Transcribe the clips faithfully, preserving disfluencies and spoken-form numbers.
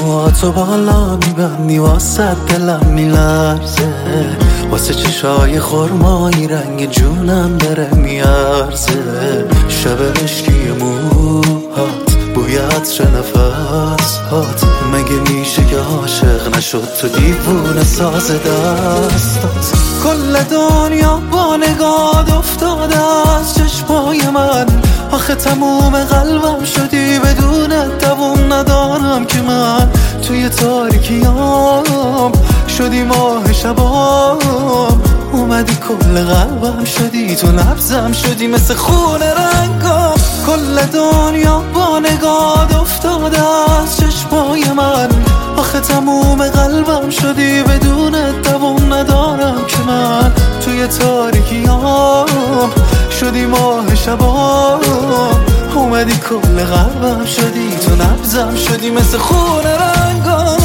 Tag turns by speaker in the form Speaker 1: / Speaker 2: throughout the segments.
Speaker 1: موهاتو بالا میبندی واسه دلم میلرزه، واسه چشای خرمایی رنگ جونم داره میارزه. شب مشکی موهات بوی عطر نفس هات، مگه میشه که عاشق نشد تو دیوونه ساز دستات؟ کل دنیا با نگاه افتاده از چشمای من، آخه تموم قلبم شدی بدون دوام ندارم که من توی تاریکیام شدی ماه شبام، اومدی کل قلبم شدی تو نبضم شدی مثل خون رنگام. کل دنیا با نگاه افتاده از چشمای من، آخه تموم قلبم شدی بدون دوام ندارم که من توی تاریکیام شدی ماه شبام، اومدی کل قلبم شدی تو نبضم شدی مثل خون رنگام.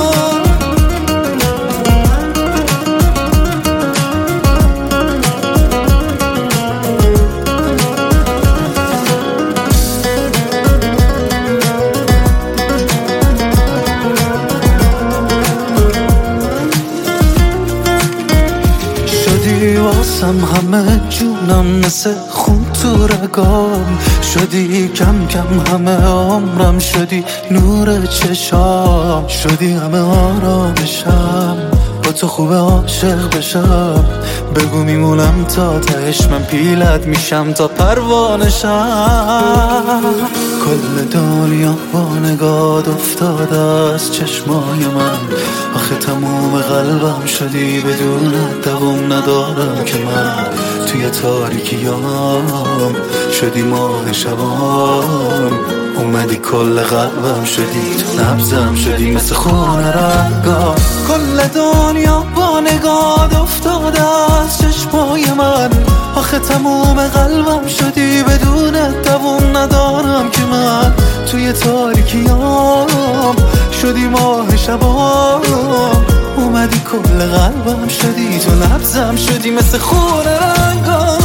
Speaker 1: شدی واسم همه جونم مثل خون تو رگام، شدی کم کم همه عمرم، شدی نور چشام، شدی همه آرامشم، با تو خوب عاشق بشم. بگو میمونم تا تهش من پیلت میشم تا پروانشم. کل دنیا با نگاه افتاده از چشمای من، آخه تموم قلبم شدی بدون دوام ندارم که من توی تاریکیام شدی ماه شبام، اومدی کل قلبم شدی تو نبضم شدی مثل خون رنگام. کل دنیا با نگاه افتاده از چشمای من، آخه تموم قلبم شدی بدون دوام ندارم که من توی تاریکیام شدی ماه شبام، اومدی کل قلبم شدی تو نبضم شدی مثل خون رنگام.